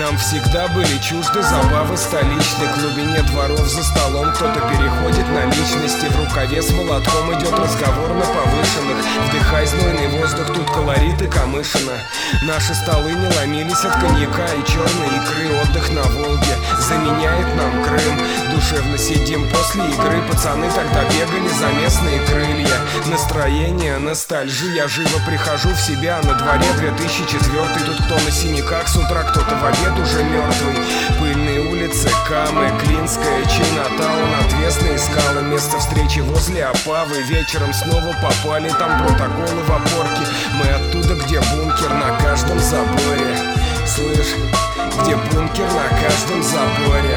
Нам всегда были чужды забавы столичной. В глубине дворов за столом кто-то переходит на личности. В рукаве с молотком идет разговор на повышенных. Вдыхай знойный воздух, тут колорит и камышина. Наши столы не ломились от коньяка и черной икры. Отдых на Волге заменяет нам Крым. Душевно сидим после игры. Пацаны тогда бегали за местные крылья. Настроение, ностальжия. Живо прихожу в себя. На дворе 2004. Тут кто на синяках с утра, кто-то в обед уже мертвый. Пыльные улицы, Камы, Клинская, Чайнатаун, отвесные скалы. Место встречи возле Опавы. Вечером снова попали, там протоколы в опорке. Мы оттуда, где бункер на каждом заборе. Слышь, где бункер на каждом заборе.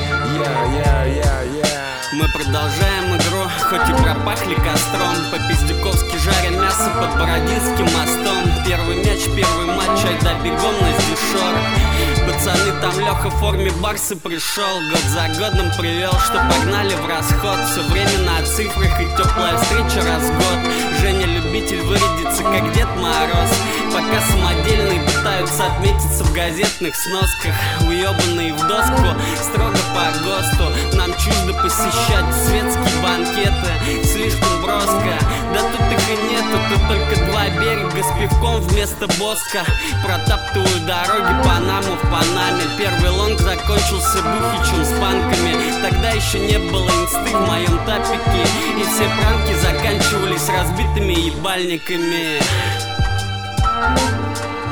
Мы продолжаем игру, хоть и пропахли костром. По-пиздюковски жаря мясо под Бородинским мостом. Первый мяч, первый матч, айда бегом на Сдюшор. Пацаны, там Леха в форме барса пришел. Год за годом привел, что погнали в расход. Все время на цифрах и теплая встреча раз в год. Женя любитель вырядиться, как Дед Мороз. Пока самодельные пытаются отметиться в газетных сносках. Уебанные в доску, строго по ГОСТу. Нам чуждо посещать светские банкеты. Слишком броско, да тут их и нету. Тут только два берега с пивком вместо боска. Протаптываю дороги Панаму в Панаме. Первый лонг закончился бухичем с панками. Тогда еще не было инсты в моем тапике. И все пранки заканчивались разбитыми ебальниками.